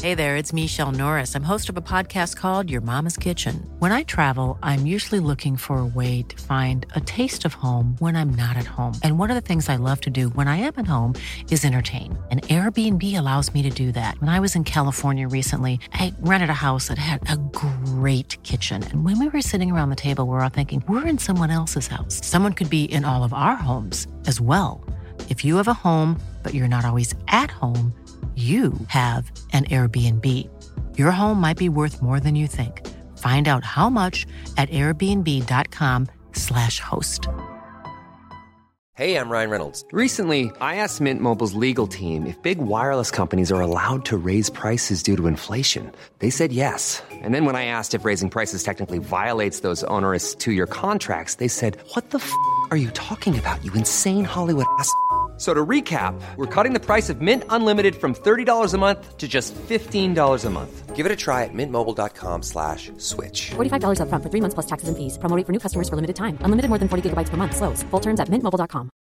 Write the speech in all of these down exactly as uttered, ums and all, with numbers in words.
Hey there, it's Michelle Norris. I'm host of a podcast called Your Mama's Kitchen. When I travel, I'm usually looking for a way to find a taste of home when I'm not at home. And one of the things I love to do when I am at home is entertain. And Airbnb allows me to do that. When I was in California recently, I rented a house that had a great kitchen. And when we were sitting around the table, we were all thinking, we're in someone else's house. Someone could be in all of our homes as well. If you have a home, but you're not always at home, you have an Airbnb. Your home might be worth more than you think. Find out how much at airbnb.com slash host. Hey, I'm Ryan Reynolds. Recently, I asked Mint Mobile's legal team if big wireless companies are allowed to raise prices due to inflation. They said yes. And then when I asked if raising prices technically violates those onerous two-year contracts, they said, what the f*** are you talking about, you insane Hollywood ass f- So to recap, we're cutting the price of Mint Unlimited from thirty dollars a month to just fifteen dollars a month. Give it a try at mintmobile.com slash switch. forty-five dollars up front for three months plus taxes and fees. Promo rate for new customers for limited time. Unlimited more than forty gigabytes per month. Slows full terms at mint mobile dot com.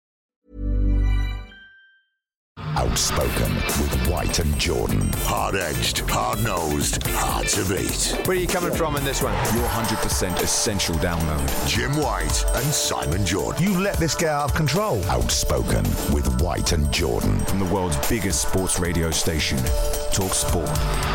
Outspoken with White and Jordan. Hard-edged, hard-nosed, hard to beat. Where are you coming from in this one? Your one hundred percent essential download. Jim White and Simon Jordan. You let this get out of control. Outspoken with White and Jordan. From the world's biggest sports radio station, Talk Sport.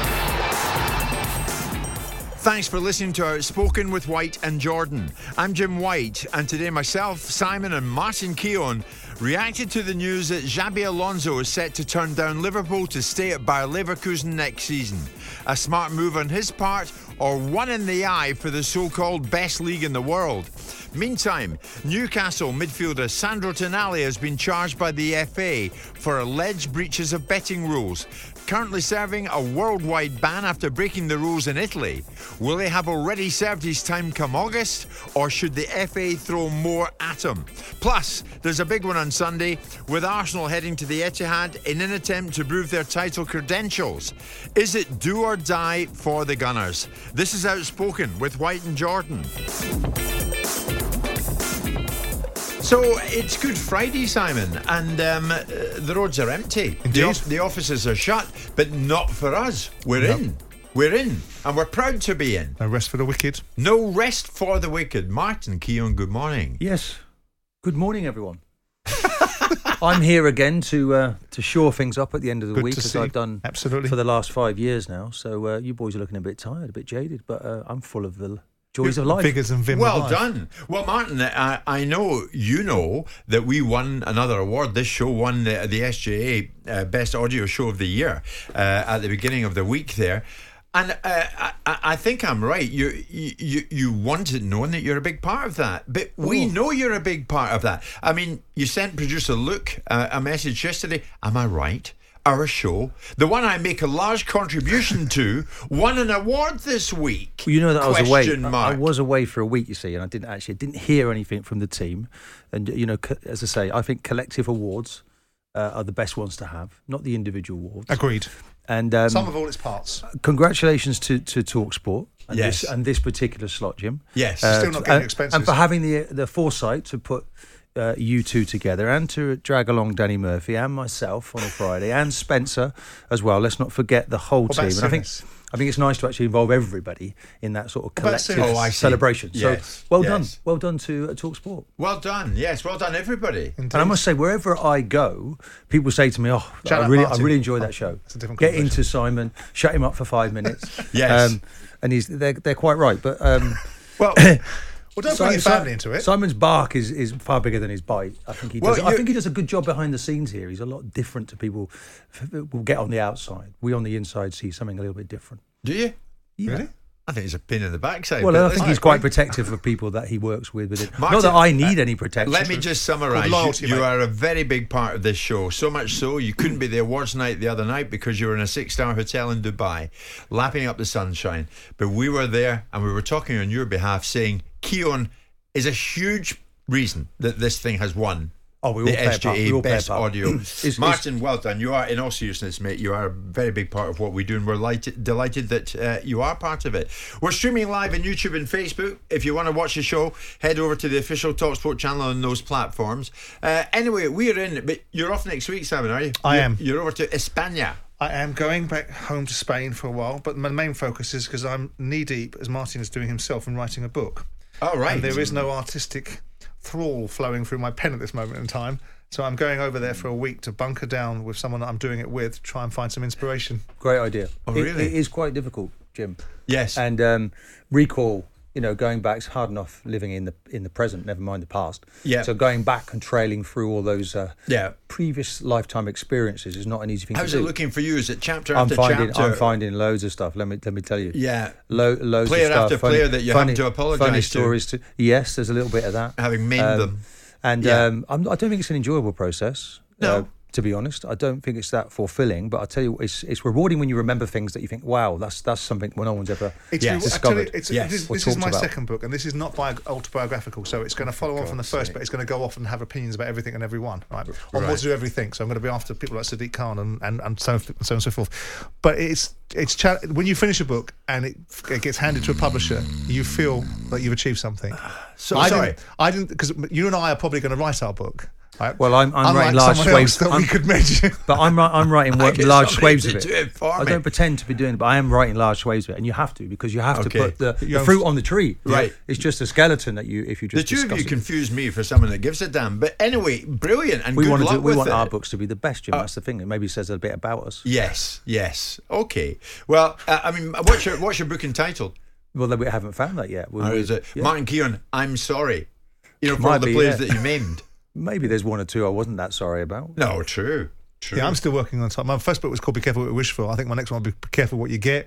Thanks for listening to Outspoken with White and Jordan. I'm Jim White, and today myself, Simon and Martin Keown reacted to the news that Xabi Alonso is set to turn down Liverpool to stay at Bayer Leverkusen next season. A smart move on his part, or one in the eye for the so-called best league in the world. Meantime, Newcastle midfielder Sandro Tonali has been charged by the F A for alleged breaches of betting rules. Currently serving a worldwide ban after breaking the rules in Italy. Will he have already served his time come August, or should the F A throw more at him? Plus, there's a big one on Sunday, with Arsenal heading to the Etihad in an attempt to prove their title credentials. Is it do or die for the Gunners? This is Outspoken with White and Jordan. So it's Good Friday, Simon, and um, uh, the roads are empty. Indeed. The, off- the offices are shut, but not for us. We're No. in. We're in, and we're proud to be in. No rest for the wicked. No rest for the wicked. Martin Keown, good morning. Yes. Good morning, everyone. I'm here again to uh, to shore things up at the end of the Good week, to as see. I've done Absolutely. for the last five years now. So uh, you boys are looking a bit tired, a bit jaded, but uh, I'm full of the joys of life. Figures and vim of Well life. done. Well, Martin, I, I know you know that we won another award. This show won the, the S J A uh, Best Audio Show of the Year uh, at the beginning of the week there. And uh, I, I think I'm right. You, you you want it known that you're a big part of that. But we Ooh. know you're a big part of that. I mean, you sent producer Luke uh, a message yesterday. Am I right? Our show, the one I make a large contribution to, won an award this week. Well, you know that I was away. Question I, I mark. was away for a week, you see, and I didn't actually didn't hear anything from the team. And you know, co- as I say, I think collective awards uh, are the best ones to have, not the individual awards. Agreed. And um, Some of all its parts. congratulations to to TalkSport and, Yes. this, and this particular slot, Jim. Yes. Uh, Still not getting and, expenses. And for having the the foresight to put uh, you two together and to drag along Danny Murphy and myself on a Friday and Spencer as well. Let's not forget the whole What team. about And I think Simmons? I think it's nice to actually involve everybody in that sort of What about collective Simmons? Oh, I see. celebration. Yes. So well Yes. done, well done to uh, TalkSport. Well done. Yes, well done, everybody. Indeed. And I must say, wherever I go, people say to me, "Oh, Shout I out really, I Martin. really enjoy Oh, that show." it's a different Get conversation. into Simon, shut him up for five minutes. Yes. um, and he's they're they're quite right. But um, Well, Well, don't Si- bring your Si- family into it. Simon's bark is, is far bigger than his bite. I think he Well, does. I you- think he does a good job behind the scenes here. He's a lot different to people who will get on the outside. We on the inside see something a little bit different. do you? Yeah. Really? I think it's a pin in the backside. Well, but I think listen, he's quite protective of people that he works with. with it. Not Martin, that I need any protection. Let me just summarise. Called loyalty, You, you mate. are a very big part of this show. So much so, you couldn't be the awards night the other night because you were in a six-star hotel in Dubai, lapping up the sunshine. But we were there and we were talking on your behalf, saying Keown is a huge reason that this thing has won. Oh, we all the play a S part. We J A all play a Best part. Audio. It's- Martin, well done. You are, in all seriousness, mate, you are a very big part of what we do, and we're lighted, delighted that uh, you are part of it. We're streaming live on YouTube and Facebook. If you want to watch the show, head over to the official TalkSport channel on those platforms. Uh, anyway, we're in, but you're off next week, Simon, are you? I You're- am. You're over to España. I am going back home to Spain for a while, but my main focus is because I'm knee-deep, as Martin is doing himself, in writing a book. Oh, right. And there is no artistic thrall flowing through my pen at this moment in time. So I'm going over there for a week to bunker down with someone that I'm doing it with, try and find some inspiration. Great idea. Oh, It- really? It is quite difficult, Jim. Yes. And um, recall, you know, going back, it's hard enough living in the in the present, never mind the past. Yeah. So going back and trailing through all those uh, Yeah. previous lifetime experiences is not an easy thing How's to it do. looking for you? Is it chapter I'm after finding chapter? I'm finding loads of stuff. Let me let me tell you. Yeah. Lo- loads Player of stuff. after funny, player that you funny, have to apologise funny to. stories to. Yes, there's a little bit of that. Having maimed them. And Yeah. um, I'm, I don't think it's an enjoyable process. No. Uh, to be honest, I don't think it's that fulfilling. But I tell you, it's it's rewarding when you remember things that you think, wow, that's that's something no one's ever It's Yes. I tell you, discovered. it's, Yes. This, Or this is talked my about. second book, and this is not bi- autobiographical, so it's going to follow on from the first, but it's going to go off and have opinions about everything and everyone, right? On what to do everything. So I'm going to be after people like Sadiq Khan and, and, and so and so on and so forth. But it's it's cha- when you finish a book and it, it gets handed to a publisher, you feel that you've achieved something. So I sorry. didn't, I didn't, because you and I are probably going to write our book. Right? Well, I'm- I'm Unlike writing large someone else swathes. that we I'm- could mention. But I'm ri- I'm writing I work, get large somebody swathes to of it. do it for I me. don't pretend to be doing it, but I am writing large swathes of it, and you have to because you have Okay. to put the, You the don't- fruit on the tree. Right. It's just a skeleton that you if you The just two of discuss you it. confuse me for someone that gives a damn. But anyway, brilliant and We good want to luck do, we with want it. our books to be the best, Jim. That's the thing. It maybe says a bit about us. Yes, yes. Okay. Well, uh, I mean, what's your what's your book entitled? Well, then we haven't found that yet. We, Or we- is it yeah. Martin Keown? I'm sorry. You know, for Might all the be, players yeah. that you maimed. Maybe there's one or two I wasn't that sorry about. No, true. True. Yeah, I'm still working on something. My first book was called Be Careful What You Wish For. I think my next one will be Be Careful What You Get.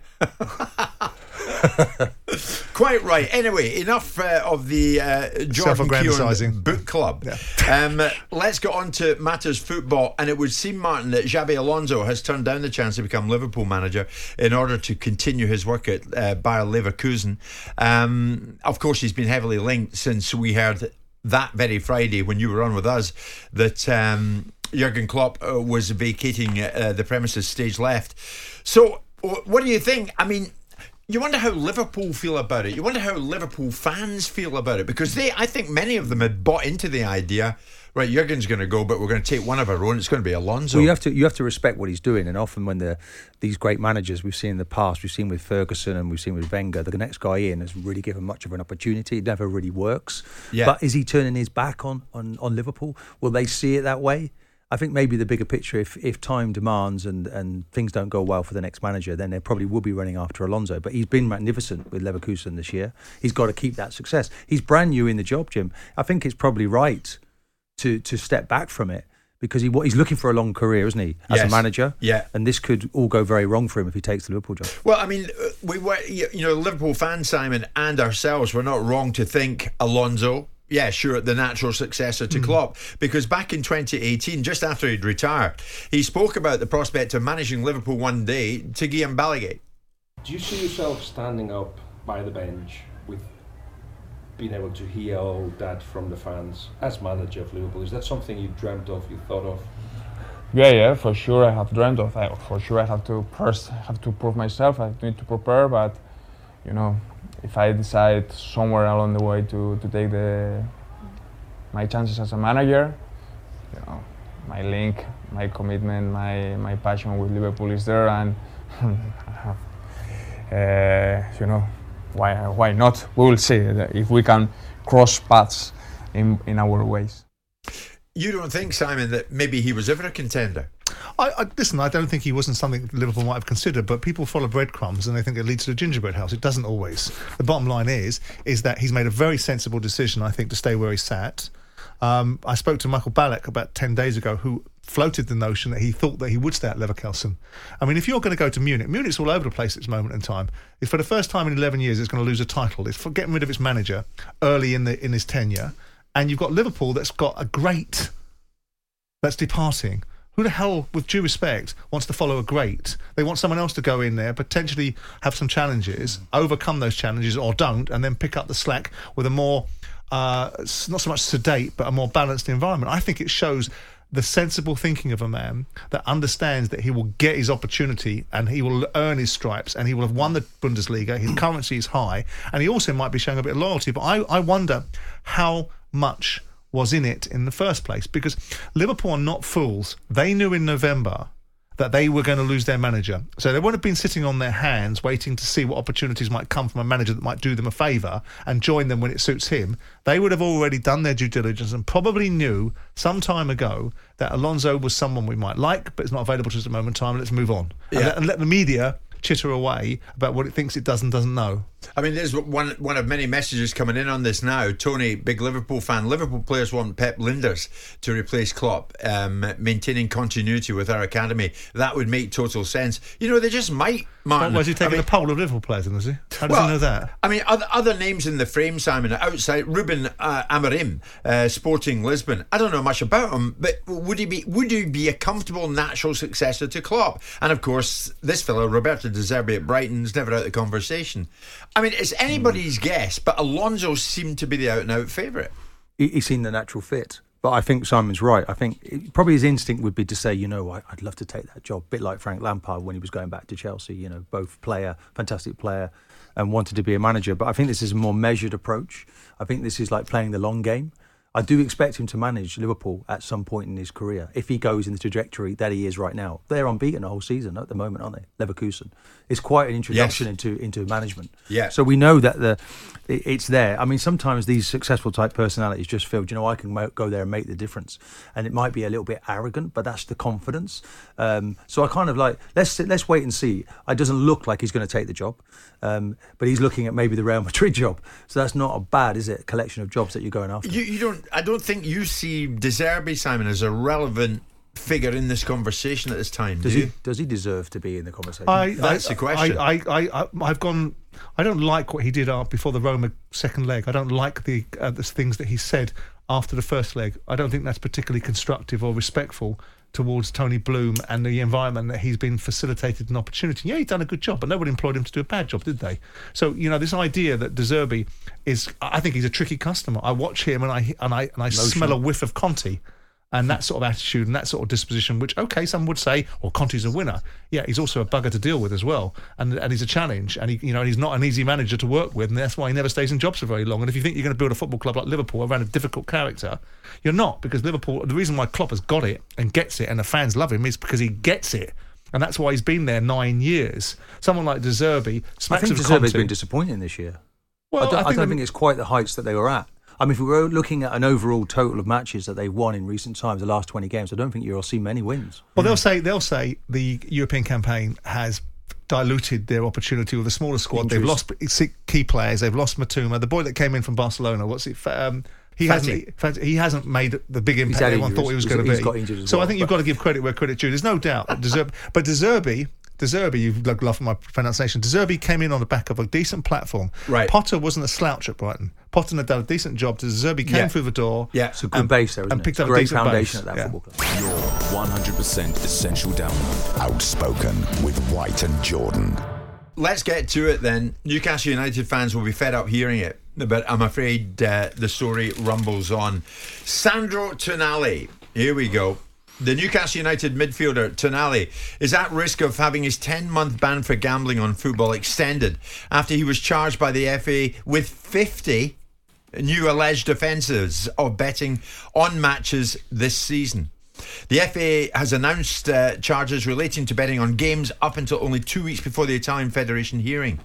Quite right. Anyway, enough uh, of the uh, Jordan Self-aggrandising. Keown book club. Um, let's get on to matters football. And it would seem, Martin, that Xabi Alonso has turned down the chance to become Liverpool manager in order to continue his work at uh, Bayer Leverkusen. Um, of course, he's been heavily linked since we heard that very Friday when you were on with us that um, Jurgen Klopp uh, was vacating uh, the premises stage left. So, w- what do you think? I mean, you wonder how Liverpool feel about it. You wonder how Liverpool fans feel about it, because they, I think many of them had bought into the idea, right, Jurgen's going to go, but we're going to take one of our own. It's going to be Alonso. Well, you have to you have to respect what he's doing, and often when the these great managers we've seen in the past, we've seen with Ferguson and we've seen with Wenger, the next guy in has really given much of an opportunity. It never really works. Yeah. But is he turning his back on, on on Liverpool? Will they see it that way? I think maybe the bigger picture, if if time demands and, and things don't go well for the next manager, then they probably will be running after Alonso. But he's been magnificent with Leverkusen this year. He's got to keep that success. He's brand new in the job, Jim. I think it's probably right to to step back from it because he what he's looking for a long career, isn't he, as Yes. a manager? Yeah. And this could all go very wrong for him if he takes the Liverpool job. Well, I mean, uh, we were, you you know, Liverpool fans, Simon, and ourselves were not wrong to think Alonso, yeah, sure, the natural successor to Klopp, because back in twenty eighteen, just after he'd retired, he spoke about the prospect of managing Liverpool one day to Guillaume Balaguer. Do you see yourself standing up by the bench with being able to hear all that from the fans as manager of Liverpool? Is that something you dreamt of, you thought of? Yeah, yeah, for sure I have dreamt of that. For sure I have to first have to prove myself, I need to prepare, but you know, if I decide somewhere along the way to, to take the my chances as a manager, you know, my link, my commitment, my, my passion with Liverpool is there, and I have, uh, you know, why why not? We will see if we can cross paths in, in our ways. You don't think, Simon, that maybe he was ever a contender? I, I listen. I don't think he wasn't something Liverpool might have considered, but people follow breadcrumbs and they think it leads to the gingerbread house. It doesn't always. The bottom line is, is that he's made a very sensible decision, I think, to stay where he sat. Um, I spoke to Michael Ballack about ten days ago, who floated the notion that he thought that he would stay at Leverkusen. I mean, if you're going to go to Munich, Munich's all over the place at this moment in time. It's for the first time in eleven years, it's going to lose a title. It's for getting rid of its manager early in the in his tenure, and you've got Liverpool that's got a great that's departing. Who the hell, with due respect, wants to follow a great? They want someone else to go in there, potentially have some challenges, overcome those challenges, or don't, and then pick up the slack with a more, uh, not so much sedate, but a more balanced environment. I think it shows the sensible thinking of a man that understands that he will get his opportunity and he will earn his stripes and he will have won the Bundesliga. His currency is high, and he also might be showing a bit of loyalty. But I, I wonder how much was in it in the first place, because Liverpool are not fools. They knew in November, that they were going to lose their manager. So they wouldn't have been sitting on their hands waiting to see what opportunities might come from a manager that might do them a favour and join them when it suits him. They would have already done their due diligence and probably knew some time ago that Alonso was someone we might like, but is not available to us at the moment in time. Let's move on. Yeah. And, let, and let the media chitter away about what it thinks it does and doesn't know. I mean, there's one one of many messages coming in on this now. Tony, big Liverpool fan. Liverpool players want Pep Linders to replace Klopp, um, maintaining continuity with our academy. That would make total sense. You know, they just might, Martin. Well, was he taking I mean, a poll of Liverpool players, was he? How does well, he know that? I mean, other, other names in the frame, Simon, outside Ruben uh, Amorim, uh, Sporting Lisbon. I don't know much about him, but would he be would he be a comfortable, natural successor to Klopp? And of course, this fellow, Roberto De Zerbi at Brighton's never out of the conversation. I mean, it's anybody's guess, but Alonso seemed to be the out-and-out favourite. He, he's seen the natural fit. But I think Simon's right. I think it, probably his instinct would be to say, you know, I, I'd love to take that job. A bit like Frank Lampard when he was going back to Chelsea, you know, both player, fantastic player, and wanted to be a manager. But I think this is a more measured approach. I think this is like playing the long game. I do expect him to manage Liverpool at some point in his career if he goes in the trajectory that he is right now. They're unbeaten the whole season at the moment, aren't they? Leverkusen. It's quite an introduction yes. into into management. Yeah. So we know that the it, it's there. I mean, sometimes these successful type personalities just feel, you know, I can mo- go there and make the difference, and it might be a little bit arrogant, but that's the confidence. Um, so I kind of like let's let's wait and see. It doesn't look like he's going to take the job, um, but he's looking at maybe the Real Madrid job. So that's not a bad, is it? Collection of jobs that you're going after. You, you don't. I don't think you see De Zerbi, Simon, as a relevant figure in this conversation at this time. Does do he? you? Does he deserve to be in the conversation? I, That's I, the question. I, I, I, I've gone. I don't like what he did uh, before the Roma second leg. I don't like the, uh, the things that he said after the first leg. I don't think that's particularly constructive or respectful towards Tony Bloom and the environment that he's been facilitated an opportunity. Yeah, he's done a good job, but nobody employed him to do a bad job, did they? So, you know, this idea that De Zerbi is, I think he's a tricky customer. I watch him and I and I and I smell a whiff of Conte. And that sort of attitude and that sort of disposition, which, okay, some would say, well, Conte's a winner. Yeah, he's also a bugger to deal with as well. And and he's a challenge. And, he, you know, he's not an easy manager to work with. And that's why he never stays in jobs for very long. And if you think you're going to build a football club like Liverpool around a difficult character, you're not. Because Liverpool, the reason why Klopp has got it and gets it and the fans love him is because he gets it. And that's why he's been there nine years. Someone like De Zerbi smacks I think of De Zerbi's Conte. been disappointing this year. Well, I don't, I I think, don't think it's quite the heights that they were at. I mean, if we were looking at an overall total of matches that they've won in recent times, the last twenty games, I don't think you'll see many wins. Well, they'll say they'll say the European campaign has diluted their opportunity with a smaller squad. Injuries. They've lost key players. They've lost Matuma, the boy that came in from Barcelona. What's it? Um, he Fatty. hasn't. He hasn't made the big impact had everyone injuries. thought he was He's- going to he's be. got injured as so well, I think you've but- got to give credit where credit's due. There's no doubt that De Zerbi, but De Zerbi. De Zerbi, you've loved my pronunciation. De Zerbi came in on the back of a decent platform. Right. Potter wasn't a slouch at Brighton. Potter had done a decent job. De Zerbi came Yeah. through the door. Yeah. It's a good and- base there, isn't and it? picked It's up a a great decent foundation base. at that Yeah. football club. Your one hundred percent essential download. Outspoken with White and Jordan. Let's get to it then. Newcastle United fans will be fed up hearing it, but I'm afraid uh, the story rumbles on. Sandro Tonali, here we go. The Newcastle United midfielder Tonali is at risk of having his ten-month ban for gambling on football extended after he was charged by the F A with fifty new alleged offences of betting on matches this season. The F A has announced uh, charges relating to betting on games up until only two weeks before the Italian Federation hearing.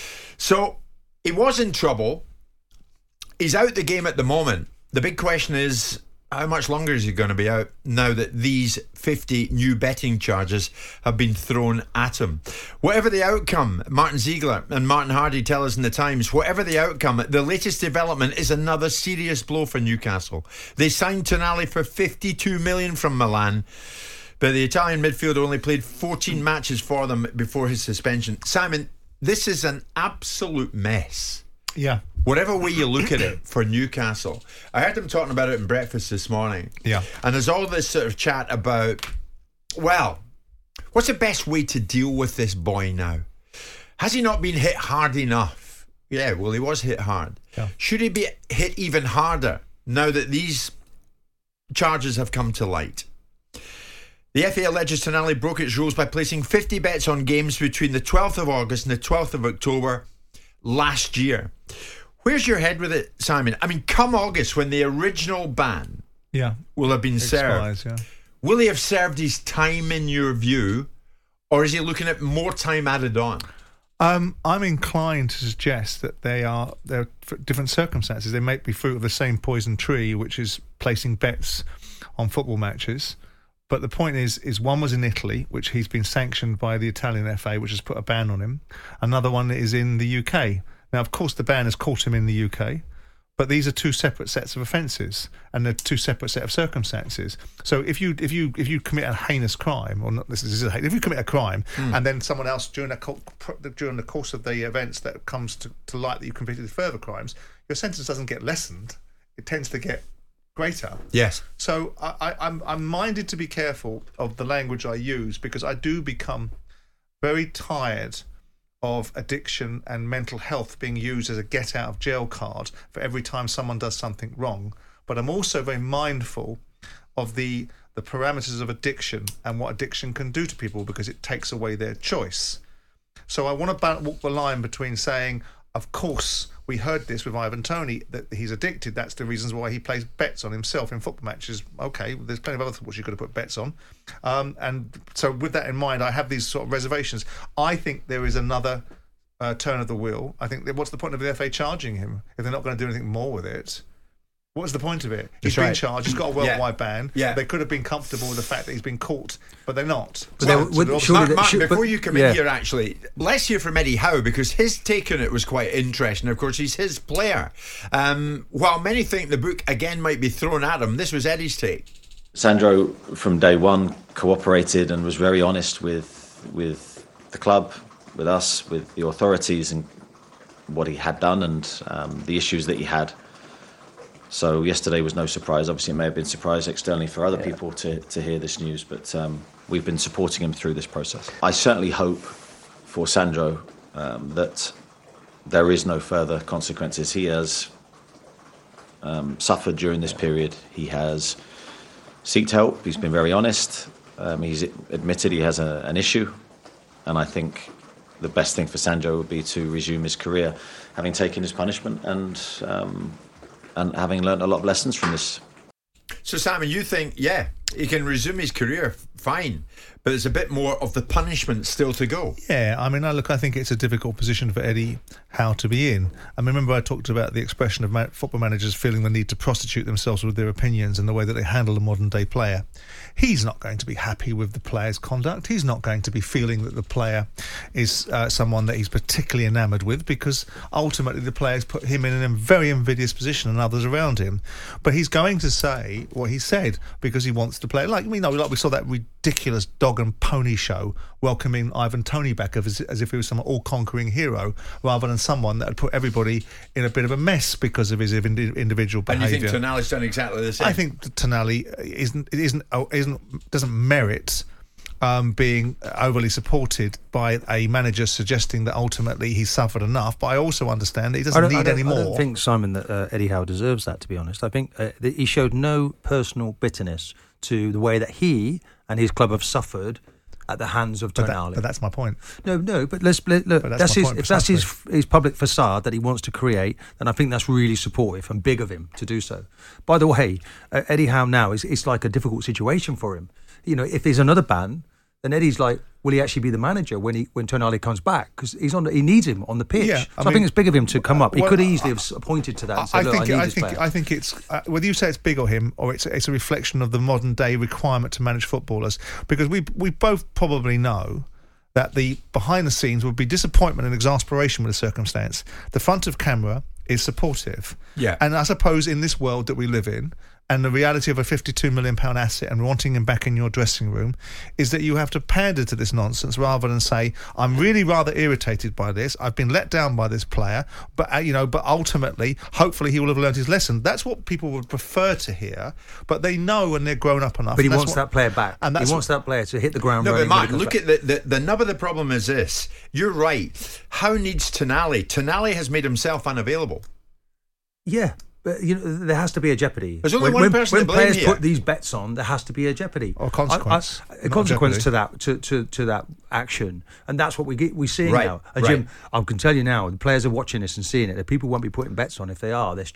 So he was in trouble. He's out the game at the moment. The big question is, how much longer is he going to be out now that these fifty new betting charges have been thrown at him? Whatever the outcome, Martin Ziegler and Martin Hardy tell us in the Times, whatever the outcome, the latest development is another serious blow for Newcastle. They signed Tonali for fifty-two million dollars from Milan, but the Italian midfielder only played fourteen matches for them before his suspension. Simon, this is an absolute mess. Yeah. Whatever way you look at it for Newcastle. I heard them talking about it in breakfast this morning. Yeah. And there's all this sort of chat about, well, what's the best way to deal with this boy now? Has he not been hit hard enough? Yeah, well, he was hit hard. Yeah. Should he be hit even harder now that these charges have come to light? The F A alleges Tonali broke its rules by placing fifty bets on games between the twelfth of August and the twelfth of October last year. Where's your head with it, Simon? I mean, come August, when the original ban Yeah. will have been served, Expires, yeah. Will he have served his time in your view, or is he looking at more time added on? Um, I'm inclined to suggest that they are they're different circumstances. They may be fruit of the same poison tree, which is placing bets on football matches. But the point is, is one was in Italy, which he's been sanctioned by the Italian F A, which has put a ban on him. Another one is in the U K. Now, of course, the ban has caught him in the U K, but these are two separate sets of offences and they're two separate set of circumstances. So if you if you if you commit a heinous crime, or not, this is a, if you commit a crime mm. and then someone else during a during the course of the events that comes to, to light that you committed further crimes, your sentence doesn't get lessened; it tends to get greater. Yes. So I, I, I'm I'm minded to be careful of the language I use, because I do become very tired of addiction and mental health being used as a get out of jail card for every time someone does something wrong. But I'm also very mindful of the the parameters of addiction and what addiction can do to people, because it takes away their choice. So I want to walk the line between saying, of course, we heard this with Ivan Toney, that he's addicted. That's the reasons why he plays bets on himself in football matches. Okay, there's plenty of other footballs you could have put bets on. Um, and so with that in mind, I have these sort of reservations. I think there is another uh, turn of the wheel. I think that what's the point of the F A charging him if they're not going to do anything more with it? What's the point of it? He's That's right. been charged. He's got a worldwide yeah. ban. Yeah. They could have been comfortable with the fact that he's been caught, but they're not. But So- they so would- they're surely Mark, that- Mark, should- before but- you come yeah. in here, actually, let's hear from Eddie Howe, because his take on it was quite interesting. Of course, he's his player. Um, while many think the book again might be thrown at him, this was Eddie's take. Sandro, from day one, cooperated and was very honest with with the club, with us, with the authorities, and what he had done and um, the issues that he had. So yesterday was no surprise. Obviously, it may have been a surprise externally for other yeah. people to, to hear this news, but um, we've been supporting him through this process. I certainly hope for Sandro um, that there is no further consequences. He has um, suffered during this period. He has sought help. He's been very honest. Um, he's admitted he has a, an issue, and I think the best thing for Sandro would be to resume his career, having taken his punishment and um, and having learned a lot of lessons from this. So, Simon, you think, yeah, he can resume his career, fine, but there's a bit more of the punishment still to go. Yeah, I mean, I look, I think it's a difficult position for Eddie Howe to be in. I mean, remember I talked about the expression of ma- football managers feeling the need to prostitute themselves with their opinions and the way that they handle a modern-day player. He's not going to be happy with the player's conduct. He's not going to be feeling that the player is uh, someone that he's particularly enamoured with, because ultimately the player's put him in a very invidious position and others around him. But he's going to say what he said because he wants to play. Like, you know, like we saw that ridiculous dog and pony show welcoming Ivan Toney back as, as if he was some all-conquering hero, rather than someone that had put everybody in a bit of a mess because of his individual behaviour. And you think Tonali's done exactly the same? I think Tonali isn't isn't isn't doesn't merit um, being overly supported by a manager suggesting that ultimately he's suffered enough. But I also understand that he doesn't need any more. I don't think, Simon, that uh, Eddie Howe deserves that, to be honest. I think uh, that he showed no personal bitterness to the way that he and his club have suffered at the hands of Tonali. But, that, but that's my point. No, no, but let's look. But that's that's his, point, if that's his his public facade that he wants to create, then I think that's really supportive and big of him to do so. By the way, uh, Eddie Howe now is it's like a difficult situation for him. You know, if there's another ban, then Eddie's like, will he actually be the manager when he when Tonali comes back? Because he's on, the, he needs him on the pitch. Yeah, so I, I, mean, think it's big of him to come up. He well, could easily have appointed to that. And said, I Look, think I, need I this think player. I think it's uh, whether you say it's big of him or it's it's a reflection of the modern day requirement to manage footballers, because we we both probably know that the behind the scenes would be disappointment and exasperation with the circumstance. The front of camera is supportive. Yeah. And I suppose in this world that we live in, and the reality of a fifty-two million pounds asset and wanting him back in your dressing room, is that you have to pander to this nonsense rather than say, I'm really rather irritated by this. I've been let down by this player, but uh, you know, but ultimately, hopefully he will have learned his lesson. That's what people would prefer to hear, but they know when they're grown up enough. But he and that's wants what, that player back. And that's he wants that player to hit the ground No, running. but when he Mark, comes look back. at the, the, the nub of the problem is this. You're right. Howe needs Tonali. Tonali has made himself unavailable. Yeah. But, you know, there has to be a jeopardy. There's only when, one when, person when to blame players here. put these bets on, there has to be a jeopardy or consequence. I, I, a consequence to that to, to, to that action, and that's what we get. We're seeing right, now. And right. Jim, I can tell you now, the players are watching this and seeing it. The people won't be putting bets on. If they are, they're stupid.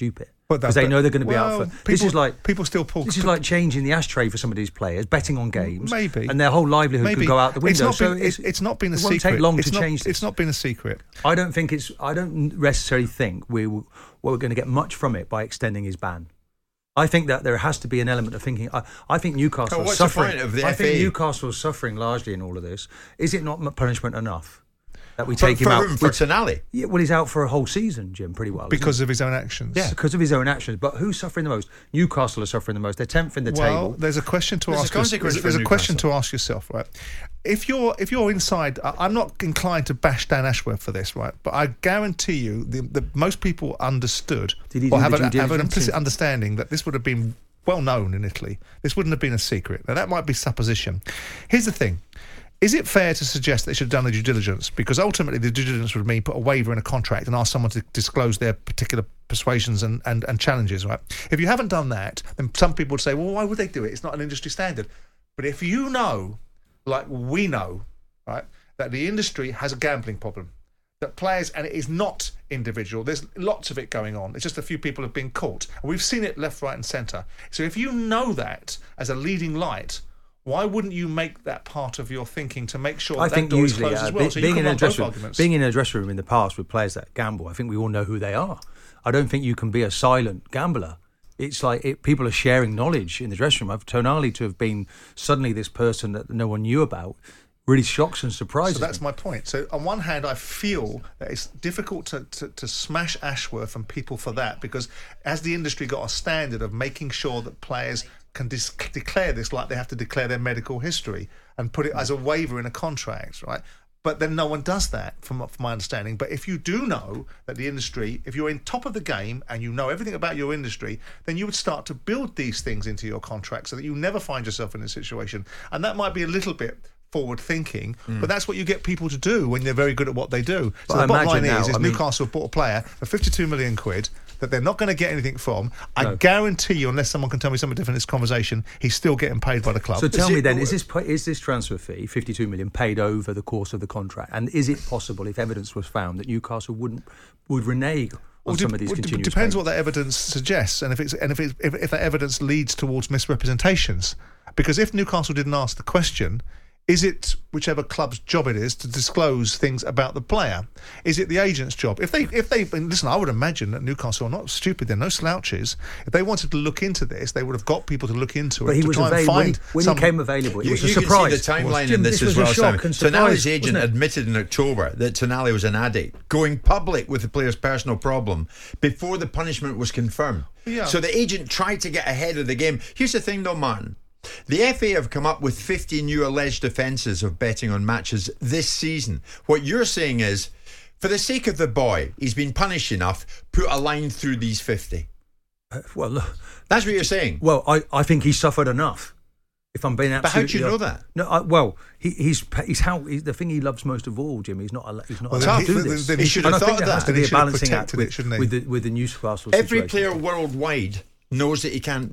because they know they're going to be well, out for. People, this is like people still pull. This is like changing the ashtray for some of these players, betting on games, maybe, and their whole livelihood maybe. could go out the window. It's not so been, it's, it's not been a it secret. Won't take long it's to not, change this. It's not been a secret. I don't think it's. I don't necessarily think we well, we're going to get much from it by extending his ban. I think that there has to be an element of thinking. I, I think Newcastle oh, is what's suffering. The point of the I F A? think Newcastle is suffering largely in all of this. Is it not punishment enough that we for, take him for out? Him, for Tonali? Yeah, well, he's out for a whole season, Jim, pretty well. Because of his own actions. Yeah, because of his own actions. But who's suffering the most? Newcastle are suffering the most. They're tenth in the well, table. Well, there's a question to there's ask. A consequence there's, there's a Newcastle. question to ask yourself, right? If you're if you're inside, I'm not inclined to bash Dan Ashworth for this, right? But I guarantee you, the, the most people understood Did he or do have, the a, due have an diligence? implicit understanding that this would have been well known in Italy. This wouldn't have been a secret. Now that might be supposition. Here's the thing. Is it fair to suggest they should have done the due diligence? Because ultimately the due diligence would mean put a waiver in a contract and ask someone to disclose their particular persuasions and, and, and challenges, right? If you haven't done that, then some people would say, well, why would they do it? It's not an industry standard. But if you know, like we know, right, that the industry has a gambling problem, that players, and it is not individual, there's lots of it going on. It's just a few people have been caught. And we've seen it left, right and centre. So if you know that as a leading light, why wouldn't you make that part of your thinking to make sure I that, think that door is usually, closed uh, as well? be, So being, you in can a run dressing both room, arguments. being in a dressing room in the past with players that gamble, I think we all know who they are. I don't think you can be a silent gambler. It's like it, people are sharing knowledge in the dressing room. I've Tonali to have been suddenly this person that no one knew about really shocks and surprises So that's me. my point. So on one hand, I feel that it's difficult to, to, to smash Ashworth and people for that, because as the industry got a standard of making sure that players can dis- declare this like they have to declare their medical history and put it as a waiver in a contract, right? But then no one does that, from, from my understanding. But if you do know that the industry, if you're in top of the game and you know everything about your industry, then you would start to build these things into your contract so that you never find yourself in a situation. And that might be a little bit forward thinking, mm. but that's what you get people to do when they're very good at what they do. So but the I bottom line now, is, is I mean, Newcastle have bought a player for fifty-two million quid that they're not going to get anything from. I No. guarantee you, unless someone can tell me something different in this conversation, he's still getting paid by the club. So tell Is me it- then, is this is this transfer fee, fifty-two million, paid over the course of the contract? And is it possible, if evidence was found, that Newcastle wouldn't would renege on Well, some de- of these well, de- continuous depends payments? what that evidence suggests, and if it's and if it's, if, if that evidence leads towards misrepresentations. Because if Newcastle didn't ask the question, is it whichever club's job it is to disclose things about the player? Is it the agent's job? If they, if they, and listen, I would imagine that Newcastle are not stupid; they're no slouches. If they wanted to look into this, they would have got people to look into But it he to was try and available when he, find when some. he came available. It You, was a you surprise. can see the timeline Jim, in this, this as was a well, shock Simon. and surprise, Tonali's agent wasn't it? admitted in October that Tonali was an addict, going public with the player's personal problem before the punishment was confirmed. Yeah. So the agent tried to get ahead of the game. Here's the thing though, Martin. The F A have come up with fifty new alleged offences of betting on matches this season. What you're saying is, for the sake of the boy, he's been punished enough, put a line through these fifty. Uh, well, look, That's what you're saying. well, I, I think he suffered enough. If I'm being But absolutely, how do you know that? No, I, well, he, he's he's how he's, the thing he loves most of all, Jim. He's not al- he's not Well, allowed then to he- do this. then he should and have I think thought there has that. to Then be he a should have balancing act protected it, with, shouldn't he? with the with the Newcastle Every situation. player worldwide knows that he can't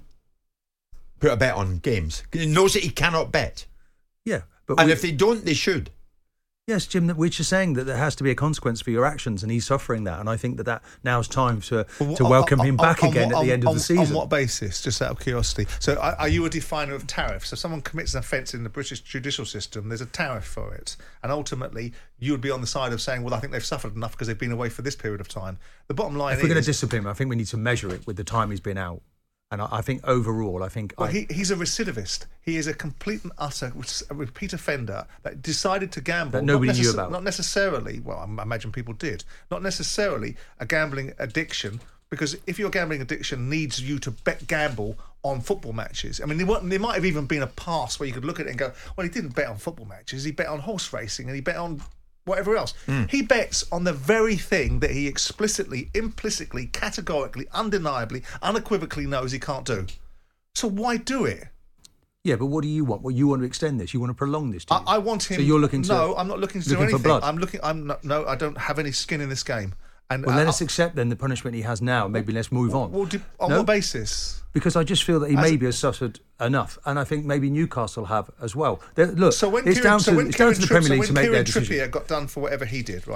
put a bet on games. He knows that he cannot bet. Yeah, but And we- if they don't, they should. Yes, Jim, that we're just saying that there has to be a consequence for your actions, and he's suffering that. And I think that, that now's time to, Well, to on- welcome on- him on- back on again what- at the on- end of on- the season. On what basis? Just out of curiosity. So, are, are you a definer of tariffs? If someone commits an offence in the British judicial system, there's a tariff for it, and ultimately you would be on the side of saying, "Well, I think they've suffered enough because they've been away for this period of time." The bottom line If we're is, going to discipline him, I think we need to measure it with the time he's been out. And I, I think overall, I think well, I, he, he's a recidivist. He is a complete and utter a repeat offender that decided to gamble. That nobody not knew necess- about. Not necessarily, well, I imagine people did, not necessarily a gambling addiction, because if your gambling addiction needs you to bet gamble on football matches, I mean, there, there might have even been a past where you could look at it and go, well, he didn't bet on football matches, he bet on horse racing and he bet on whatever else. Mm. He bets on the very thing that he explicitly, implicitly, categorically, undeniably, unequivocally knows he can't do. So why do it? yeah, but what do you want? Well, you want to extend this? You want to prolong this? Do you? I, I want him. So you're looking to? No, I'm not looking to do looking for anything. blood? I'm looking. I'm not, no. I don't have any skin in this game. And Well, uh, let us accept then the punishment he has now. Maybe let's move on. Well, do, on No? what basis? Because I just feel that he As- maybe has suffered enough, and I think maybe Newcastle have as well. They're, look, So when it's Kieran, down so to when it's Kieran down to the Tripp- Premier so League when to make Kieran their decision. Trippier got done for whatever he did, right?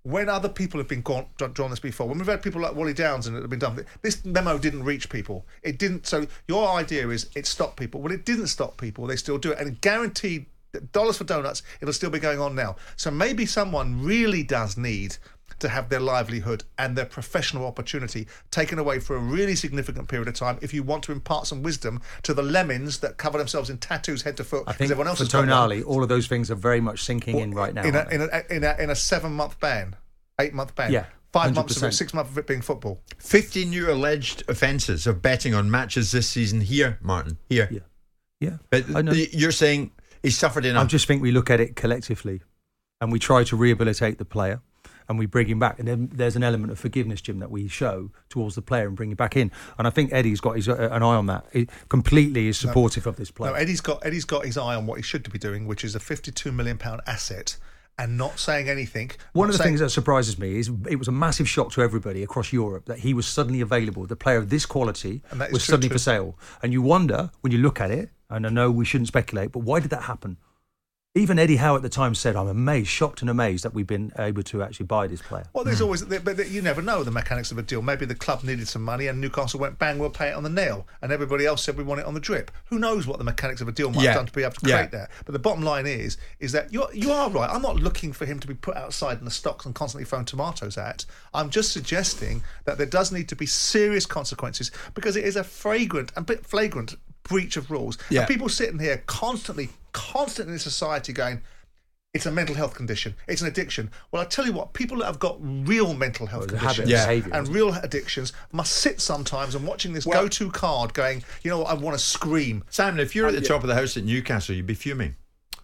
when other people have been gone, drawn this before, when we've had people like Wally Downs and it have been done, this memo didn't reach people. It didn't. So your idea is it stopped people. Well, it didn't stop people. They still do it, and guaranteed dollars for donuts. It'll still be going on now. So maybe someone really does need to have their livelihood and their professional opportunity taken away for a really significant period of time if you want to impart some wisdom to the lemons that cover themselves in tattoos head to foot. I think everyone else for Tonali, all of those things are very much sinking in right now. In a, in a, in a, in a seven-month ban, eight-month ban. Yeah. Five months of it, six months of it being football. fifty new alleged offences of betting on matches this season here, Martin. Here. Yeah. Yeah. But I know. You're saying he's suffered enough. I just think we look at it collectively and we try to rehabilitate the player and we bring him back. And then there's an element of forgiveness, Jim, that we show towards the player and bring him back in. And I think Eddie's got his, uh, an eye on that. He completely is supportive no, of this player. No, Eddie's got, Eddie's got his eye on what he should be doing, which is a fifty-two million pounds asset, and not saying anything. One of the saying, things that surprises me is it was a massive shock to everybody across Europe that he was suddenly available. The player of this quality was suddenly for sale. And you wonder, when you look at it, and I know we shouldn't speculate, but why did that happen? Even Eddie Howe at the time said, I'm amazed, shocked and amazed that we've been able to actually buy this player. Well, there's always, but you never know the mechanics of a deal. Maybe the club needed some money and Newcastle went, bang, we'll pay it on the nail. And everybody else said we want it on the drip. Who knows what the mechanics of a deal might yeah. have done to be able to create yeah. that. But the bottom line is, is that you're, you are right. I'm not looking for him to be put outside in the stocks and constantly thrown tomatoes at. I'm just suggesting that there does need to be serious consequences because it is a fragrant, a bit flagrant breach of rules. Yeah. And people sitting here constantly, constantly in society going, it's a mental health condition. It's an addiction. Well, I tell you what, people that have got real mental health well, conditions yeah. and real addictions must sit sometimes and watching this well, go-to card going, you know what, I want to scream. Simon, if you're at the yeah. top of the house at Newcastle, you'd be fuming.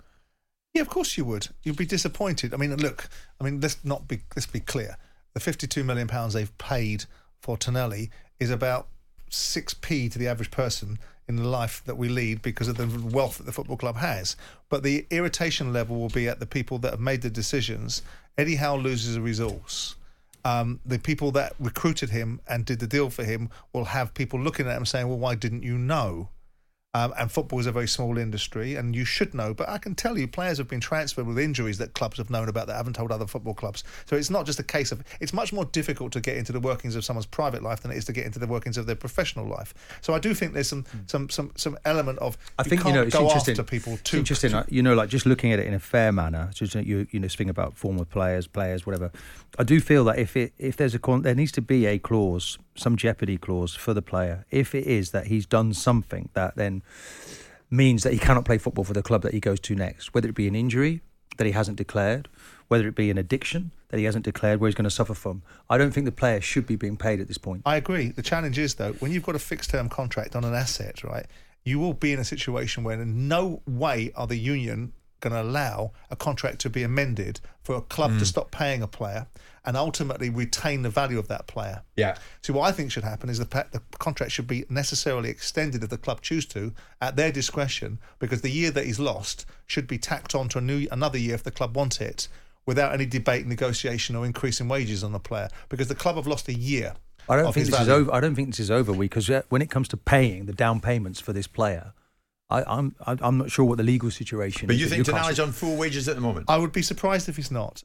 Yeah, of course you would. You'd be disappointed. I mean, look, I mean, let's not be, let's be clear. The fifty-two million pounds they've paid for Tonelli is about six p to the average person in the life that we lead because of the wealth that the football club has. But the irritation level will be at the people that have made the decisions. Eddie Howe loses a resource. Um, the people that recruited him and did the deal for him will have people looking at him saying, well, why didn't you know? Um, and football is a very small industry, and you should know. But I can tell you, players have been transferred with injuries that clubs have known about that haven't told other football clubs. So it's not just a case of... It's much more difficult to get into the workings of someone's private life than it is to get into the workings of their professional life. So I do think there's some mm. some, some some element of... I you think, can't you know, it's go interesting. after people too... It's interesting, too, you know, like just looking at it in a fair manner, just, you, you know, speaking about former players, players, whatever. I do feel that if it if there's a... There needs to be a clause, some jeopardy clause for the player, if it is that he's done something that then... means that he cannot play football for the club that he goes to next, whether it be an injury that he hasn't declared, whether it be an addiction that he hasn't declared where he's going to suffer from. I don't think the player should be being paid at this point. I agree. The challenge is, though, when you've got a fixed-term contract on an asset, right, you will be in a situation where in no way are the union going to allow a contract to be amended for a club mm. to stop paying a player and ultimately retain the value of that player. Yeah. So what I think should happen is the, the contract should be necessarily extended if the club choose to at their discretion, because the year that he's lost should be tacked on to a new another year if the club want it, without any debate, negotiation or increase in wages on the player, because the club have lost a year. I don't think this value. is over. I don't think this is over, because when it comes to paying the down payments for this player, I, I'm I'm not sure what the legal situation but is. But you think Tonali's on full wages at the moment? I would be surprised if he's not.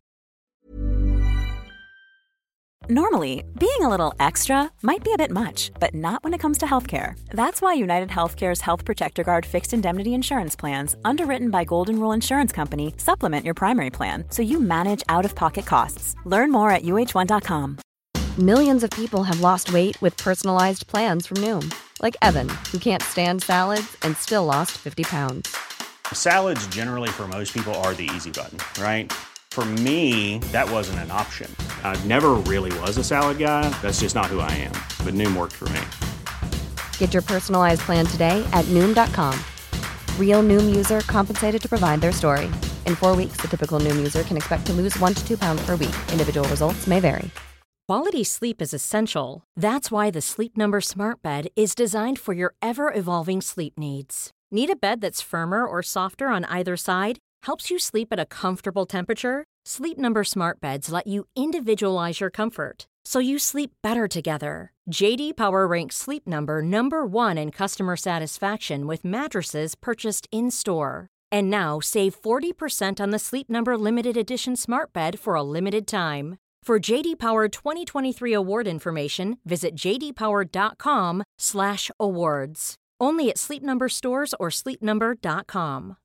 Normally, being a little extra might be a bit much, but not when it comes to healthcare. That's why United Healthcare's Health Protector Guard fixed indemnity insurance plans, underwritten by Golden Rule Insurance Company, supplement your primary plan so you manage out-of-pocket costs. Learn more at U H one dot com. Millions of people have lost weight with personalized plans from Noom. Like Evan, who can't stand salads and still lost fifty pounds. Salads generally for most people are the easy button, right? For me, that wasn't an option. I never really was a salad guy. That's just not who I am. But Noom worked for me. Get your personalized plan today at Noom dot com. Real Noom user compensated to provide their story. In four weeks, the typical Noom user can expect to lose one to two pounds per week. Individual results may vary. Quality sleep is essential. That's why the Sleep Number Smart Bed is designed for your ever-evolving sleep needs. Need a bed that's firmer or softer on either side? Helps you sleep at a comfortable temperature? Sleep Number Smart Beds let you individualize your comfort, so you sleep better together. J D Power ranks Sleep Number number one in customer satisfaction with mattresses purchased in-store. And now, save forty percent on the Sleep Number Limited Edition Smart Bed for a limited time. For J D Power twenty twenty-three award information, visit j d power dot com slash awards. Only at Sleep Number stores or sleep number dot com.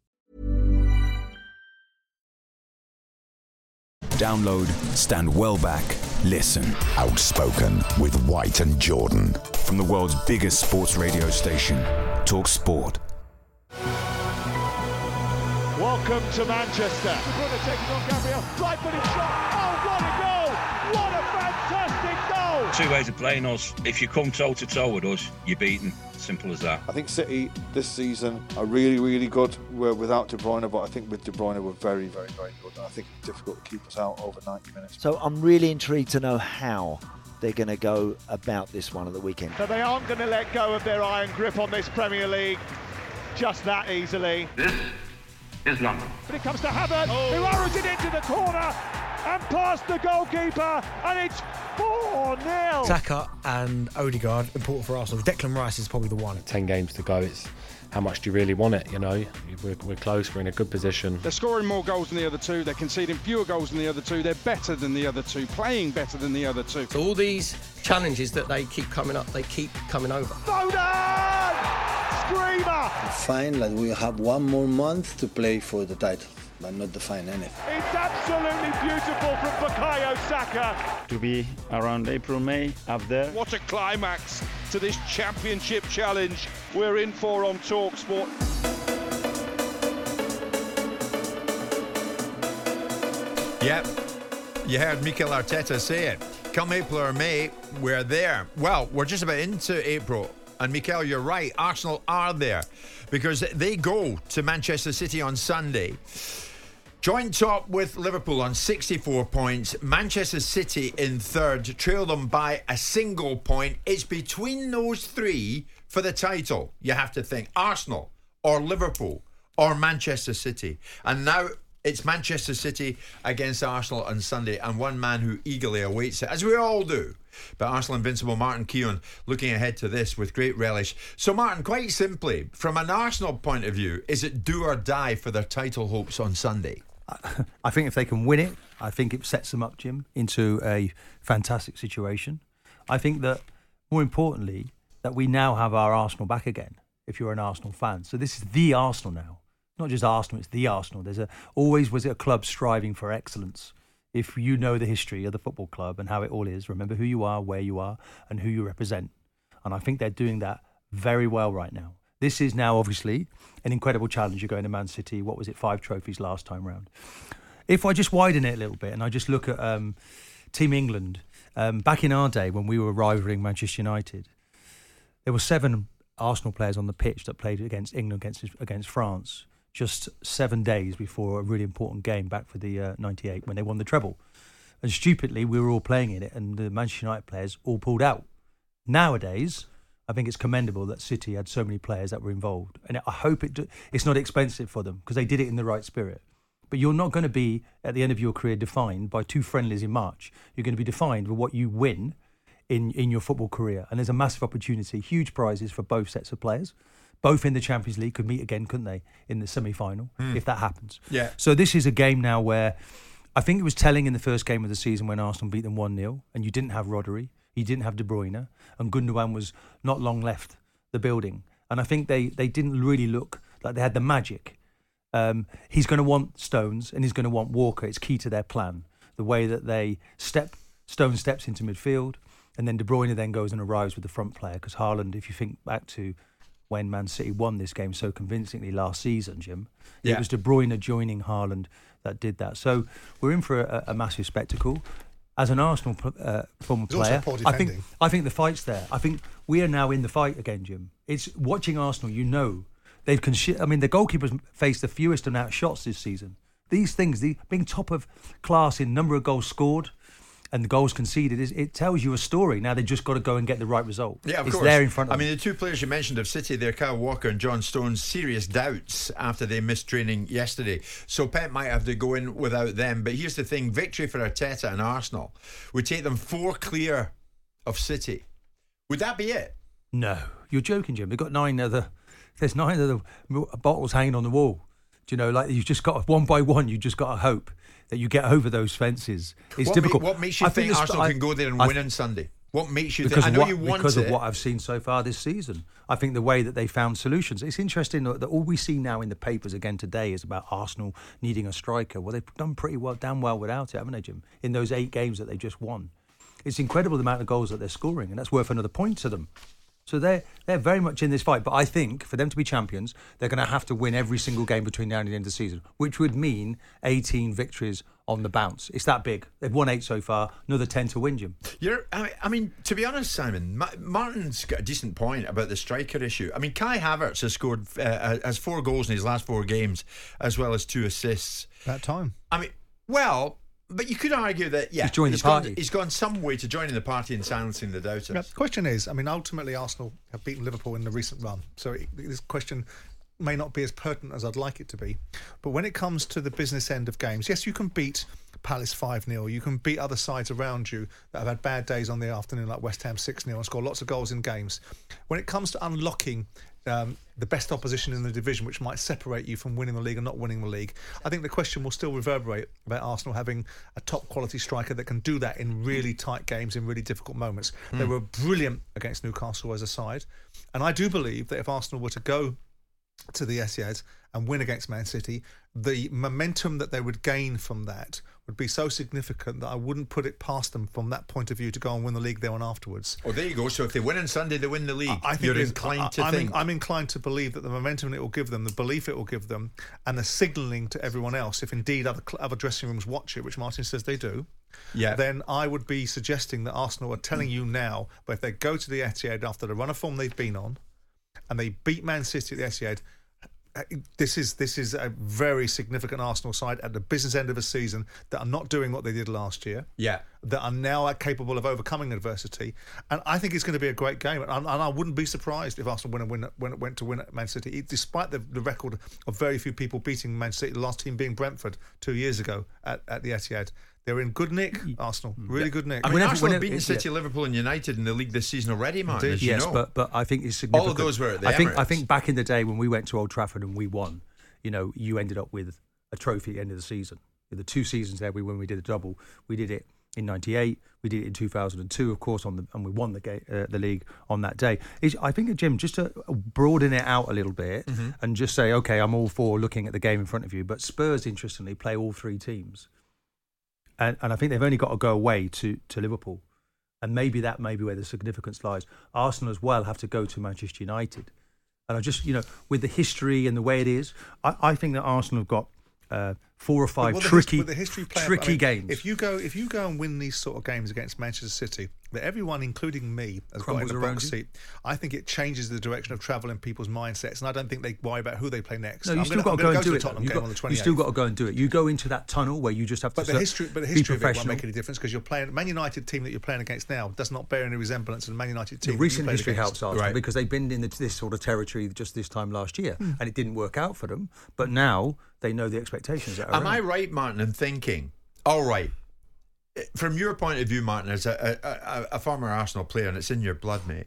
Download, stand well back, listen. Outspoken with White and Jordan. From the world's biggest sports radio station, Talk Sport. Welcome to Manchester. Taking on Gabriel, right-footed shot. Oh, what a goal! What a fantastic goal! Two ways of playing us. If you come toe-to-toe with us, you're beaten. Simple as that. I think City this season are really, really good. We're without De Bruyne, but I think with De Bruyne we're very, very, very good. And I think it's difficult to keep us out over ninety minutes. So I'm really intrigued to know how they're going to go about this one at the weekend. So they aren't going to let go of their iron grip on this Premier League just that easily. This is London. But it comes to Havertz, oh. who arrows it into the corner and past the goalkeeper, and it's four nil. Saka and Odegaard, important for Arsenal. Declan Rice is probably the one. Ten games to go. It's how much do you really want it? You know, we're, we're close. We're in a good position. They're scoring more goals than the other two. They're conceding fewer goals than the other two. They're better than the other two, playing better than the other two. So all these challenges that they keep coming up, they keep coming over. Foden! Screamer! Fine, like we have one more month to play for the title, but not define anything. It's absolutely beautiful from Bukayo Saka. To be around April, May, up there. What a climax to this championship challenge we're in for on Talk Sport. Yep, you heard Mikel Arteta say it. Come April or May, we're there. Well, we're just about into April. And Mikel, you're right, Arsenal are there because they go to Manchester City on Sunday. Joint top with Liverpool on sixty-four points. Manchester City in third, trail them by a single point. It's between those three for the title. You have to think Arsenal or Liverpool or Manchester City. And now it's Manchester City against Arsenal on Sunday, and one man who eagerly awaits it, as we all do. But Arsenal Invincible Martin Keown looking ahead to this with great relish. So Martin, quite simply, from an Arsenal point of view, is it do or die for their title hopes on Sunday? I think if they can win it, I think it sets them up, Jim, into a fantastic situation. I think that, more importantly, that we now have our Arsenal back again, if you're an Arsenal fan. So this is the Arsenal now. Not just Arsenal, it's the Arsenal. There's a always was it a club striving for excellence. If you know the history of the football club and how it all is, remember who you are, where you are, and who you represent. And I think they're doing that very well right now. This is now obviously an incredible challenge. You're going to Man City. What was it? Five trophies last time round. If I just widen it a little bit and I just look at um, Team England, um, back in our day when we were rivaling Manchester United, there were seven Arsenal players on the pitch that played against England, against against France, just seven days before a really important game back for the uh, ninety-eight when they won the treble. And stupidly, we were all playing in it and the Manchester United players all pulled out. Nowadays, I think it's commendable that City had so many players that were involved. And I hope it it's not expensive for them because they did it in the right spirit. But you're not going to be, at the end of your career, defined by two friendlies in March. You're going to be defined with what you win in, in your football career. And there's a massive opportunity, huge prizes for both sets of players. Both in the Champions League could meet again, couldn't they, in the semi-final, mm. if that happens. Yeah. So this is a game now where I think it was telling in the first game of the season when Arsenal beat them one nil and you didn't have Rodri, you didn't have De Bruyne, and Gundogan was not long left the building. And I think they, they didn't really look like they had the magic. Um, he's going to want Stones and he's going to want Walker. It's key to their plan. The way that they step, Stones steps into midfield, and then De Bruyne then goes and arrives with the front player. Because Haaland, if you think back to when Man City won this game so convincingly last season, Jim, yeah. it was De Bruyne joining Haaland that did that. So we're in for a, a massive spectacle. As an Arsenal uh, former player, I think I think the fight's there. I think we are now in the fight again, Jim. It's watching Arsenal. You know, they've consi- I mean, the goalkeepers faced the fewest amount of shots this season. These things, the, being top of class in number of goals scored and the goals conceded, is it tells you a story. Now they've just got to go and get the right result. Yeah, of it's course. There in front of I them. mean, the two players you mentioned of City there, Kyle Walker and John Stones, serious doubts after they missed training yesterday. So Pep might have to go in without them. But here's the thing, victory for Arteta and Arsenal would take them four clear of City. Would that be it? No. You're joking, Jim. They've got nine other, there's nine other bottles hanging on the wall. Do you know, like you've just got, one by one, you've just got to hope that you get over those fences. It's what difficult. Ma- what makes you I think, think Arsenal I, can go there and I, win on Sunday? What makes you because think? I of know what, you want because it. of what I've seen so far this season. I think the way that they found solutions. It's interesting that all we see now in the papers again today is about Arsenal needing a striker. Well, they've done pretty well, damn well without it, haven't they, Jim? In those eight games that they just won, it's incredible the amount of goals that they're scoring, and that's worth another point to them. So they're they're very much in this fight. But I think for them to be champions, they're going to have to win every single game between now and the end of the season, which would mean eighteen victories on the bounce. It's that big. They've won eight so far, another ten to win, Jim. You're, I I mean, to be honest, Simon, Ma- Martin's got a decent point about the striker issue. I mean, Kai Havertz has scored uh, has four goals in his last four games, as well as two assists. That time. I mean, well. But you could argue that, yeah, he's joined he's the party. Gone, he's gone some way to joining the party and silencing the doubters. Yeah, the question is, I mean, ultimately Arsenal have beaten Liverpool in the recent run, so it, this question may not be as pertinent as I'd like it to be. But when it comes to the business end of games, yes, you can beat Palace five nil, you can beat other sides around you that have had bad days on the afternoon, like West Ham six nil, and score lots of goals in games. When it comes to unlocking Um, the best opposition in the division, which might separate you from winning the league and not winning the league, I think the question will still reverberate about Arsenal having a top quality striker that can do that in really tight games, in really difficult moments. Mm. They were brilliant against Newcastle as a side, and I do believe that if Arsenal were to go to the Etihad and win against Man City, the momentum that they would gain from that would be so significant that I wouldn't put it past them from that point of view to go and win the league there on afterwards. Oh, there you go. So if they win on Sunday, they win the league. I think You're inclined I, to I'm, think. In, I'm inclined to believe that the momentum it will give them, the belief it will give them, and the signalling to everyone else, if indeed other other dressing rooms watch it, which Martin says they do, yeah. then I would be suggesting that Arsenal are telling you now, but if they go to the Etihad after the run of form they've been on, and they beat Man City at the Etihad, This is this is a very significant Arsenal side at the business end of a season that are not doing what they did last year. Yeah, that are now capable of overcoming adversity, and I think it's going to be a great game. And, and I wouldn't be surprised if Arsenal win, win, win, went to win at Man City, despite the, the record of very few people beating Man City. The last team being Brentford two years ago at, at the Etihad. They're in good nick, Arsenal. Really yeah. good nick. I mean, whenever, Arsenal have whenever, beaten City, yeah. Liverpool and United in the league this season already, Martin, as you yes, know. but but I think it's significant. All of those were at the I think Emirates. I think back in the day when we went to Old Trafford and we won, you know, you ended up with a trophy at the end of the season. The two seasons there, we when we did a double, we did it in ninety-eight, we did it in two thousand two, of course, on the and we won the ga- uh, the league on that day. It's, I think, Jim, just to broaden it out a little bit mm-hmm. and just say, okay, I'm all for looking at the game in front of you, but Spurs, interestingly, play all three teams. And, and I think they've only got to go away to, to Liverpool. And maybe that may be where the significance lies. Arsenal as well have to go to Manchester United. And I just, you know, with the history and the way it is, I, I think that Arsenal have got uh, four or five well, tricky, his, the history play, tricky I mean, games. If you go, if you go and win these sort of games against Manchester City, that everyone, including me, has got in the box seat, I think it changes the direction of travel in people's mindsets, and I don't think they worry about who they play next. No, you I'm still gonna, got to go and go do to it. Tottenham You game got, on the you twenty-eighth. still got to go and do it. You go into that tunnel where you just have to. But the history, but the history of it won't make any difference because you're playing Man United team that you're playing against now does not bear any resemblance to the Man United team. The recent history against. helps Arsenal right. because they've been in the, this sort of territory just this time last year, mm. and it didn't work out for them. But now they know the expectations that are. Am around. I right, Martin, in thinking? All right. From your point of view, Martin, as a, a, a former Arsenal player, and it's in your blood, mate,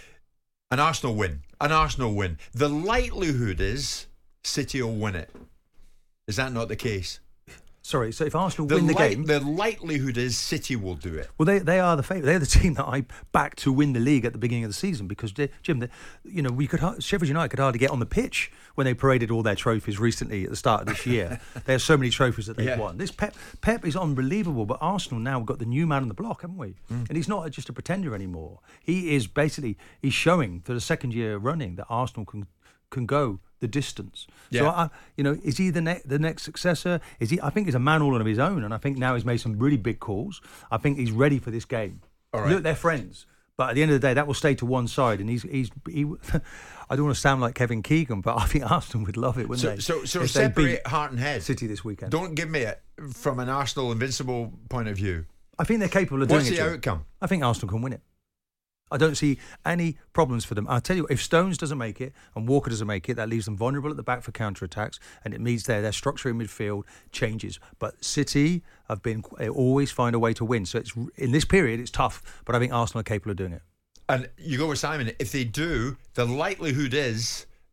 an Arsenal win. An Arsenal win. The likelihood is City will win it. Is that not the case? Sorry, so if Arsenal the win the li- game... The likelihood is City will do it. Well, they they are the favourite. They're the team that I backed to win the league at the beginning of the season because, they, Jim, they, you know, we could Sheffield United could hardly get on the pitch when they paraded all their trophies recently at the start of this year. They have so many trophies that they've Yeah. won. This Pep Pep is unbelievable, but Arsenal now have got the new man on the block, haven't we? Mm. And he's not just a pretender anymore. He is basically, he's showing for the second year running that Arsenal can can go the distance. Yeah. So, I, you know, is he the, ne- the next successor? Is he? I think he's a man all on his own, and I think now he's made some really big calls. I think he's ready for this game. All right. Look, they're friends. But at the end of the day, that will stay to one side, and he's he's he. I don't want to sound like Kevin Keegan, but I think Arsenal would love it, wouldn't So, they? so, so if they separate beat heart and head. City this weekend. Don't give me it from an Arsenal invincible point of view. I think they're capable of What's doing it. the Jim. outcome? I think Arsenal can win it. I don't see any problems for them. I'll tell you, if Stones doesn't make it and Walker doesn't make it, that leaves them vulnerable at the back for counter-attacks, and it means their, their structure in midfield changes. But City have been they always find a way to win. So it's in this period, it's tough, but I think Arsenal are capable of doing it. And you go with Simon. If they do, the likelihood is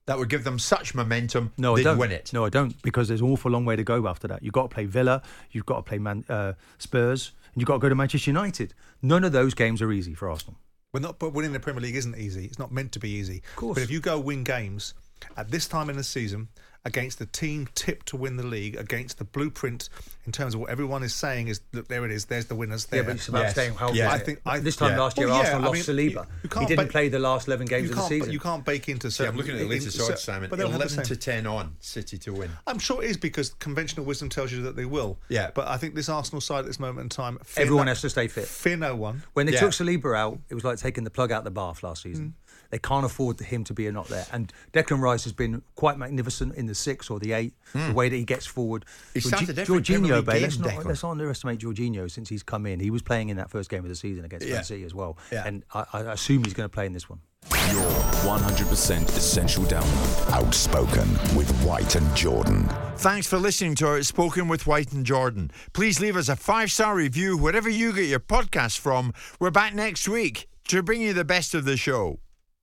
that would give them such momentum No, they'd I don't. win it. No, I don't, because there's an awful long way to go after that. You've got to play Villa, you've got to play Man, uh, Spurs, and you've got to go to Manchester United. None of those games are easy for Arsenal. Well, not, but winning the Premier League isn't easy. It's not meant to be easy. Of course. But if you go win games at this time in the season against the team tipped to win the league, against the blueprint in terms of what everyone is saying is, look, there it is, there's the winners there. Yeah, but it's about Yes. staying healthy. Yeah. I think I, this time yeah. last year, Well, yeah, Arsenal I lost mean, Saliba. you- you He can't didn't ba- play the last eleven games you of the can't- season. You can't bake into. See, I'm looking at the in- latest in- odds, so- Simon. but they'll have the eleven to same. ten on City to win. I'm sure it is because conventional wisdom tells you that they will. Yeah. But I think this Arsenal side at this moment in time, fear Everyone no- has to stay fit. Fear no one. When they Yeah. took Saliba out, it was like taking the plug out the bath last season. They can't afford him to be not there. And Declan Rice has been quite magnificent in the six or the eight, the way that he gets forward. He Jorgi- started every Premier Jorginho, League Bay, game, let's not, Declan. let's not underestimate Jorginho since he's come in. He was playing in that first game of the season against Yeah. Man City as well. Yeah. And I, I assume he's going to play in this one. Your one hundred percent essential download. Outspoken with White and Jordan. Thanks for listening to Outspoken with White and Jordan. Please leave us a five-star review wherever you get your podcasts from. We're back next week to bring you the best of the show.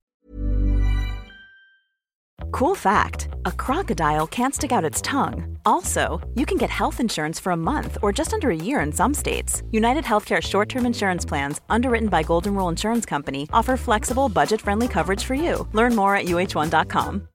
Cool fact, a crocodile can't stick out its tongue. Also, you can get health insurance for a month or just under a year in some states. United Healthcare short-term insurance plans, underwritten by Golden Rule Insurance Company, offer flexible, budget-friendly coverage for you. Learn more at U H one dot com.